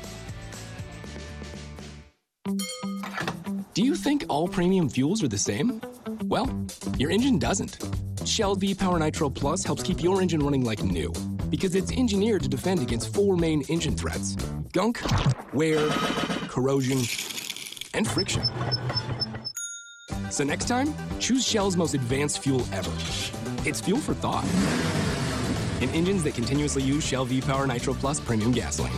Do you think all premium fuels are the same? Well, your engine doesn't. Shell V-Power Nitro Plus helps keep your engine running like new because it's engineered to defend against four main engine threats: Gunk, wear, corrosion, and friction. So next time, choose Shell's most advanced fuel ever. It's fuel for thought. In engines that continuously use Shell V-Power Nitro Plus Premium Gasoline.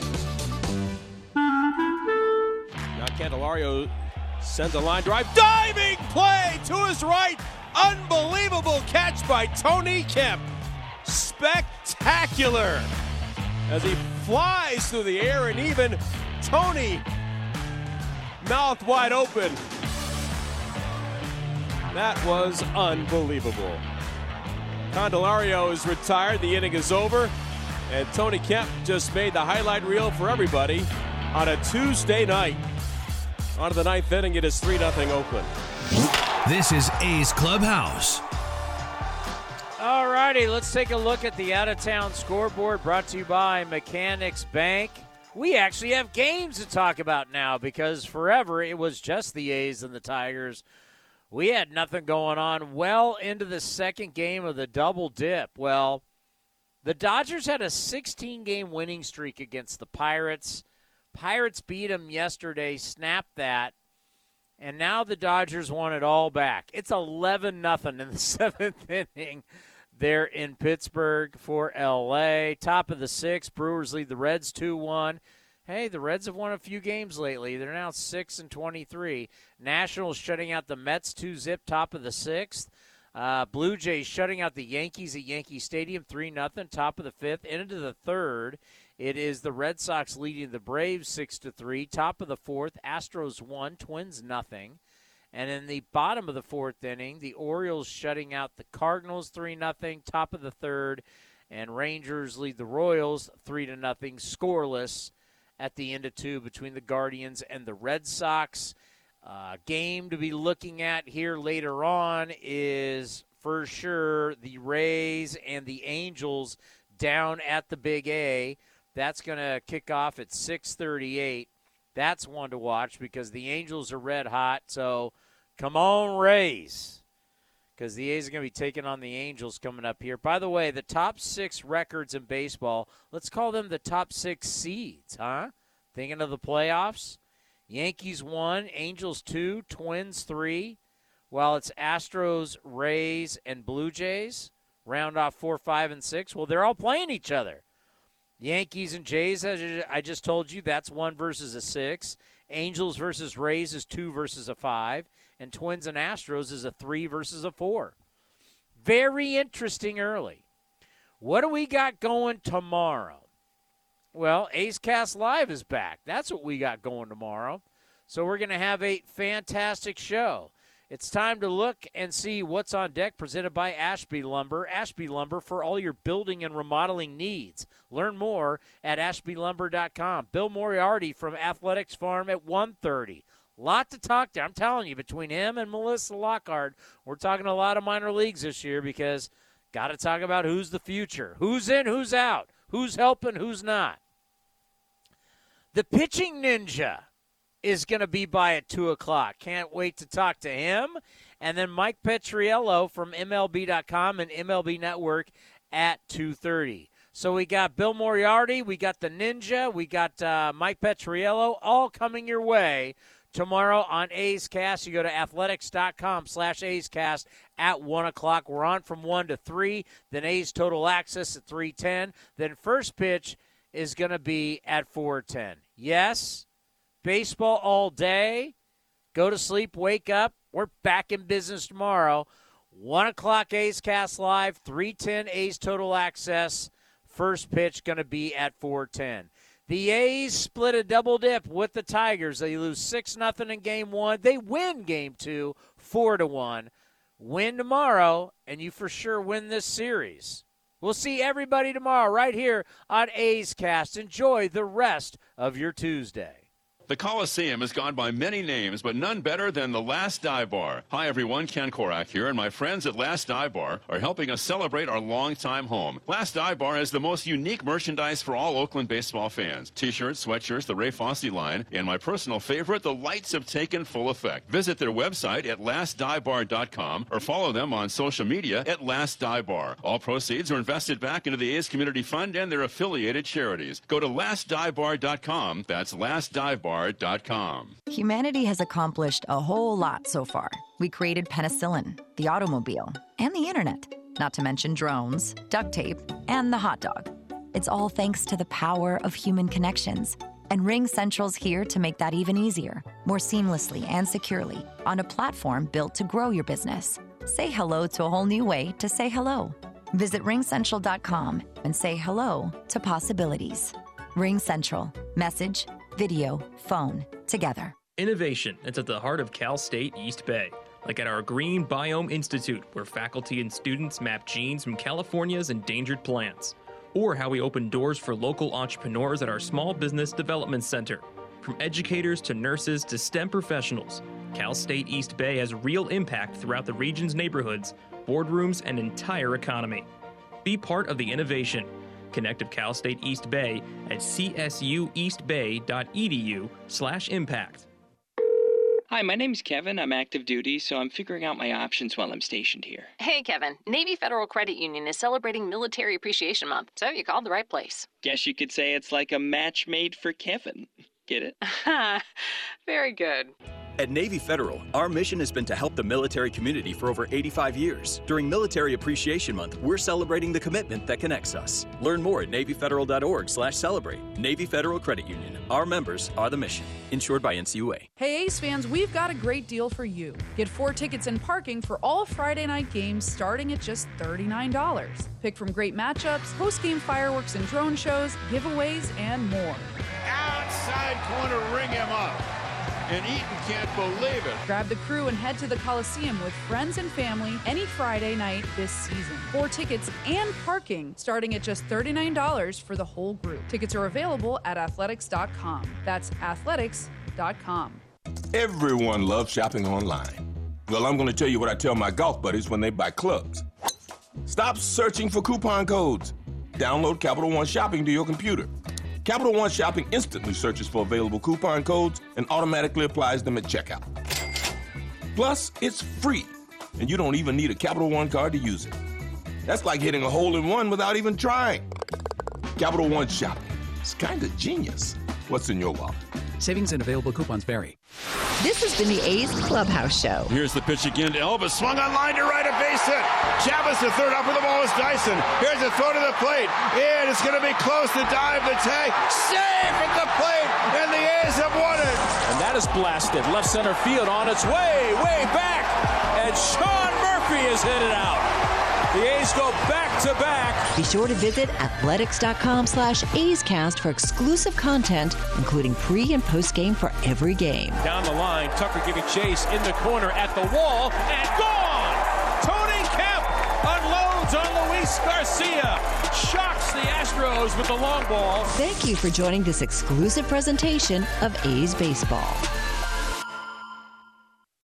Now Candelario sends a line drive. Diving play to his right. Unbelievable catch by Tony Kemp. Spectacular. As he flies through the air, and even Tony, mouth wide open. That was unbelievable. Candelario is retired. The inning is over. And Tony Kemp just made the highlight reel for everybody on a Tuesday night. On to the ninth inning, it is three nothing Oakland. This is A's Clubhouse. All righty, let's take a look at the out-of-town scoreboard brought to you by Mechanics Bank. We actually have games to talk about now because forever it was just the A's and the Tigers. We had nothing going on well into the second game of the double dip. Well, the Dodgers had a sixteen-game winning streak against the Pirates. Pirates beat them yesterday, snapped that, and now the Dodgers want it all back. It's eleven nothing in the seventh inning. They're in Pittsburgh for L A. Top of the sixth, Brewers lead the Reds two one. Hey, the Reds have won a few games lately. They're now six and twenty-three. Nationals shutting out the Mets two zip, top of the sixth. Uh, Blue Jays shutting out the Yankees at Yankee Stadium three nothing, top of the fifth. Into the third, it is the Red Sox leading the Braves six to three. Top of the fourth, Astros one, Twins nothing. And in the bottom of the fourth inning, the Orioles shutting out the Cardinals three nothing, top of the third. And Rangers lead the Royals three to nothing, scoreless at the end of two between the Guardians and the Red Sox. Uh, game to be looking at here later on is for sure the Rays and the Angels down at the Big A. That's going to kick off at six thirty-eight. That's one to watch because the Angels are red hot. So come on, Rays, because the A's are going to be taking on the Angels coming up here. By the way, the top six records in baseball, let's call them the top six seeds, huh? Thinking of the playoffs? Yankees one, Angels two, Twins three, while it's Astros, Rays, and Blue Jays. Round off four, five, and six. Well, they're all playing each other. Yankees and Jays, as I just told you, that's one versus a six. Angels versus Rays is two versus a five. And Twins and Astros is a three versus a four. Very interesting early. What do we got going tomorrow? Well, A's Cast Live is back. That's what we got going tomorrow. So we're going to have a fantastic show. It's time to look and see what's on deck, presented by Ashby Lumber. Ashby Lumber for all your building and remodeling needs. Learn more at ashby lumber dot com. Bill Moriarty from Athletics Farm at one thirty. Lot to talk to. I'm telling you, between him and Melissa Lockhart, we're talking a lot of minor leagues this year because got to talk about who's the future. Who's in, who's out, who's helping, who's not. The pitching ninja is going to be by at two o'clock. Can't wait to talk to him. And then Mike Petriello from M L B dot com and M L B Network at two thirty. So we got Bill Moriarty, we got the Ninja, we got uh, Mike Petriello, all coming your way tomorrow on A's Cast. You go to athletics dot com slash A's Cast at one o'clock. We're on from one to three. Then A's Total Access at three ten. Then first pitch is going to be at four ten. Yes, baseball all day. Go to sleep, wake up. We're back in business tomorrow. one o'clock A's Cast Live, three ten A's Total Access. First pitch going to be at four ten. The A's split a double dip with the Tigers. They lose six nothing in game one. They win game two, four to one. Win tomorrow, and you for sure win this series. We'll see everybody tomorrow right here on A's Cast. Enjoy the rest of your Tuesday. The Coliseum has gone by many names, but none better than the Last Dive Bar. Hi, everyone. Ken Korak here, and my friends at Last Dive Bar are helping us celebrate our longtime home. Last Dive Bar has the most unique merchandise for all Oakland baseball fans. T-shirts, sweatshirts, the Ray Fosse line, and my personal favorite, the lights have taken full effect. Visit their website at last dive bar dot com or follow them on social media at Last Dive Bar. All proceeds are invested back into the A's Community Fund and their affiliated charities. Go to last dive bar dot com. That's last dive bar dot com. Humanity has accomplished a whole lot so far. We created penicillin, the automobile, and the internet, not to mention drones, duct tape, and the hot dog. It's all thanks to the power of human connections. And Ring Central's here to make that even easier, more seamlessly and securely, on a platform built to grow your business. Say hello to a whole new way to say hello. Visit ring central dot com and say hello to possibilities. Ring Central. Message, video, phone, together. Innovation is at the heart of Cal State East Bay, like at our Green Biome Institute, where faculty and students map genes from California's endangered plants. Or how we open doors for local entrepreneurs at our Small Business Development Center. From educators to nurses to STEM professionals, Cal State East Bay has real impact throughout the region's neighborhoods, boardrooms, and entire economy. Be part of the innovation. Connect with Cal State East Bay at c s u east bay dot e d u slash impact. Hi, my name's Kevin. I'm active duty, so I'm figuring out my options while I'm stationed here. Hey, Kevin. Navy Federal Credit Union is celebrating Military Appreciation Month, so you called the right place. Guess you could say it's like a match made for Kevin. Get it? Very good. At Navy Federal, our mission has been to help the military community for over eighty-five years. During Military Appreciation Month, we're celebrating the commitment that connects us. Learn more at navy federal dot org slash celebrate. Navy Federal Credit Union. Our members are the mission. Insured by N C U A. Hey A's fans, we've got a great deal for you. Get four tickets and parking for all Friday night games starting at just thirty-nine dollars. Pick from great matchups, post-game fireworks and drone shows, giveaways, and more. Outside corner, ring him up. And Eaton can't believe it. Grab the crew and head to the Coliseum with friends and family any Friday night this season. Four tickets and parking starting at just thirty-nine dollars for the whole group. Tickets are available at athletics dot com. That's athletics dot com. Everyone loves shopping online. Well, I'm going to tell you what I tell my golf buddies when they buy clubs. Stop searching for coupon codes. Download Capital One Shopping to your computer. Capital One Shopping instantly searches for available coupon codes and automatically applies them at checkout. Plus, it's free, and you don't even need a Capital One card to use it. That's like hitting a hole in one without even trying. Capital One Shopping. It's kind of genius. What's in your wallet? Savings and available coupons vary. This has been the A's Clubhouse Show. Here's the pitch again to Elvis. Swung on line to right, a base hit. Chavez to third, up with the ball is Dyson. Here's a throw to the plate. And it's going to be close to dive the tag. Safe at the plate, and the A's have won it. And that is blasted. Left center field on its way, way back. And Sean Murphy has hit it out. The A's go back-to-back. Be sure to visit athletics dot com slash A's Cast for exclusive content, including pre- and post-game for every game. Down the line, Tucker giving chase in the corner at the wall, and gone! Tony Kemp unloads on Luis Garcia. Shocks the Astros with the long ball. Thank you for joining this exclusive presentation of A's Baseball.